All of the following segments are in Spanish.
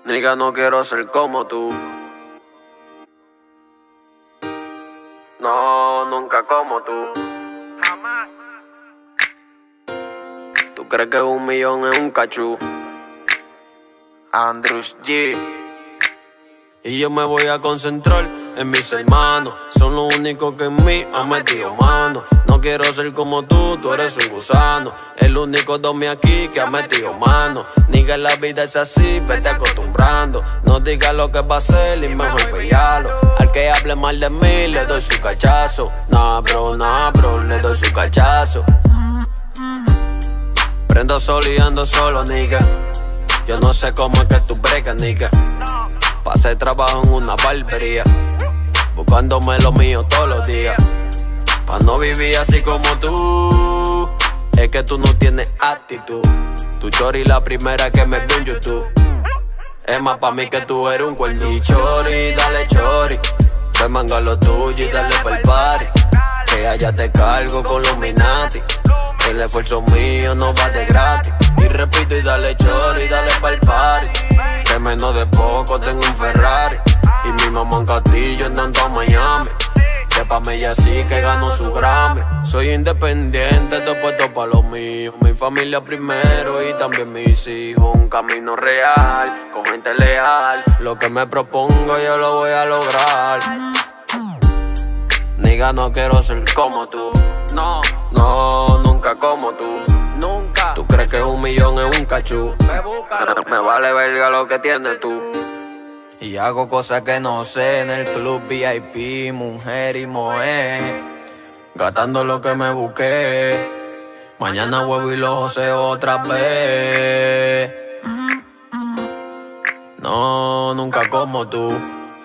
Nigga, no quiero ser como tú. No, nunca como tú. Jamás. ¿Tú crees que 1 millón es un cachú? Andrews G. Y yo me voy a concentrar en mis hermanos. Son los únicos que en mí han metido mano. No quiero ser como tú eres un gusano. El único domi aquí que ha metido mano. Nigga, la vida es así, vete acostumbrando. No digas lo que va a ser y mejor pelearlo. Al que hable mal de mí le doy su cachazo. Nah, bro, le doy su cachazo. Prendo solo y ando solo, nigga. Yo no sé cómo es que tú bregas, nigga. Pasé trabajo en una barbería, buscándome lo mío todos los días. Pa' no vivir así como tú, es que tú no tienes actitud. Tu chori la primera que me vio en YouTube. Es más pa' mí que tú eres un cuerno. Y chori, dale chori, ve manga lo tuyo y dale pa'l party. Que allá te cargo con los Minati. El esfuerzo mío no va de gratis. Y repito y dale chori, dale pa'l party. Que menos de poco tengo un Ferrari. Y mi mamá en Castillo andando a Miami. Que pa' mí ya sí que ganó su Grammy. Soy independiente, estoy puesto pa' lo mío. Mi familia primero y también mis hijos. Un camino real, con gente leal. Lo que me propongo yo lo voy a lograr. Nigga, no quiero ser como tú. No, nunca como tú. Nunca. ¿Tú crees que 1 millón es un cachú? Me vale verga lo que tienes tú. Y hago cosas que no sé en el club VIP, mujer y moe. Gastando lo que me busqué. Mañana vuelvo y lo joseo otra vez. No, nunca como tú.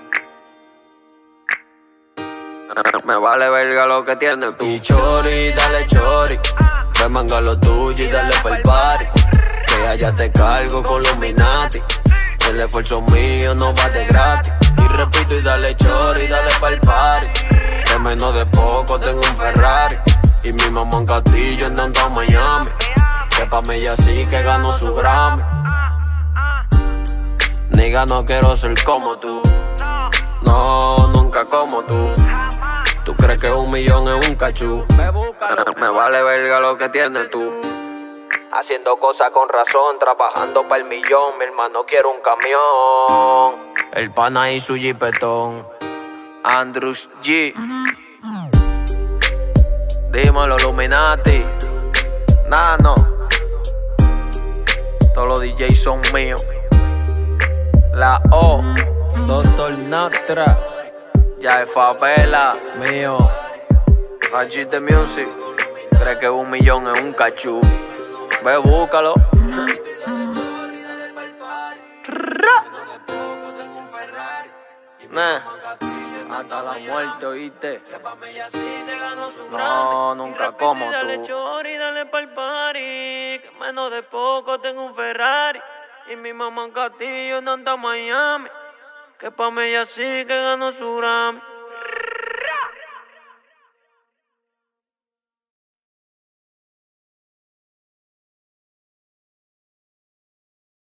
Me vale verga lo que tienes tú. Y chori, dale chori, ve manga lo tuyo y dale pa'l party. Que allá te cargo con los Minati. El esfuerzo mío no va de gratis. Y repito y dale chori, dale pa'l party. Que menos de poco tengo un Ferrari. Y mi mamá en Castillo andando a Miami. Que pa' mí ya sí que ganó su Grammy. Nigga, no quiero ser como tú. No, nunca como tú. ¿Tú crees que 1 millón es un cachú? Me vale verga lo que tienes tú. Haciendo cosas con razón, trabajando para el millón. Mi hermano quiere un camión. El pana y su jipetón. Andrews G. Dímelo, Illuminati. Nano. Todos los DJs son míos. La O. Doctor Natra. Ya es favela, mío. Allí de Music. Cree que 1 millón es un cachú. Ve, búscalo. Nah. Hasta la muerte, oíste. No, nunca como tú. Dale chori, dale pa'l party. Que menos de poco tengo un Ferrari. Y mi mamá en Castillo andando a Miami. Que pa' mí ya sí que ganó su Grammy.